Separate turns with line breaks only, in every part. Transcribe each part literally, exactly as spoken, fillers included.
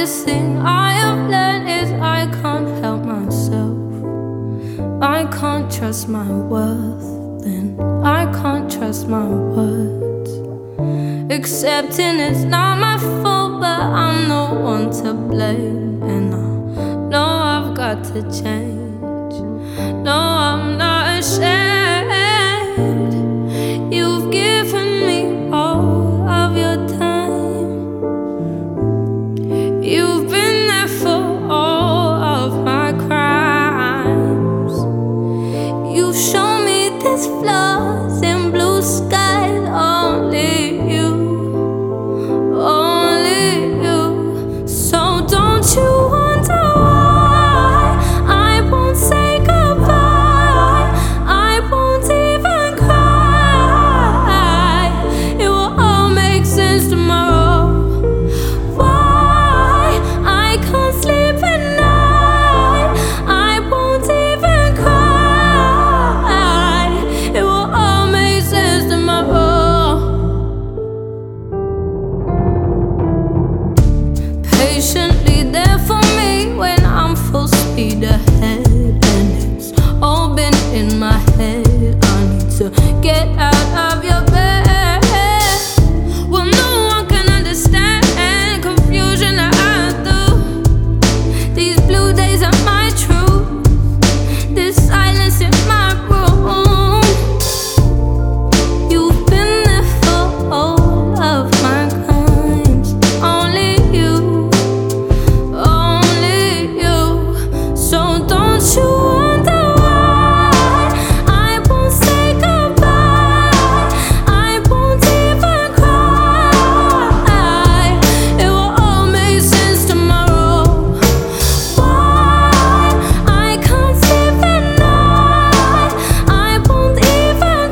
hardest thing I have learned is I can't help myself. I can't trust my worth, then I can't trust my words. Accepting it's not my fault, but I'm the one to blame. And I know I've got to change. No, I'm not ashamed. You've given me all of your time. You've been there for all of my crimes. You've shown me there's flaws in blue skies. Only you, only you. So don't you wonder why I won't say goodbye. I won't even cry. It will all make sense tomorrow. Why I can't sleep at night. I won't even cry. It will all make sense tomorrow. Patiently there for me when I'm full speed ahead, and it's all been in my head. I need to get out of your bed. Well, no one can understand confusion that I do. These blue days are my truth. This silence in my room. You've been there for all of my crimes. Only you, only you. So don't you wonder why I won't say goodbye. I won't even cry. It will all make sense tomorrow. Why I can't sleep at night. I won't even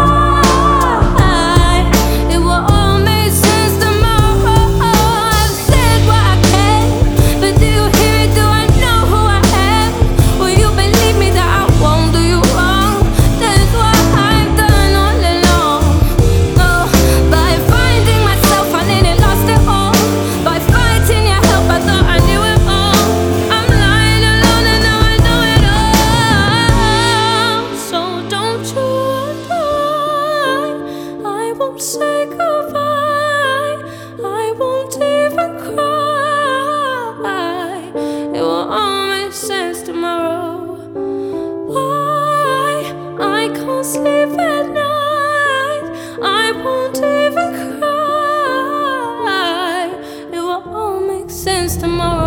cry. It will all make sense tomorrow. I've said what I can, but do you hear it? Do I know who I am? Will you believe me that I won't do you wrong? That's what I've done all along. No, by finding myself, I nearly lost it all. By fighting your help, I thought I knew it all. I'm lying alone and now I know it all. So don't you wonder why I won't say goodbye. I won't even cry. It will all make sense tomorrow. Why I can't sleep at night. I won't even cry. It will all make sense tomorrow.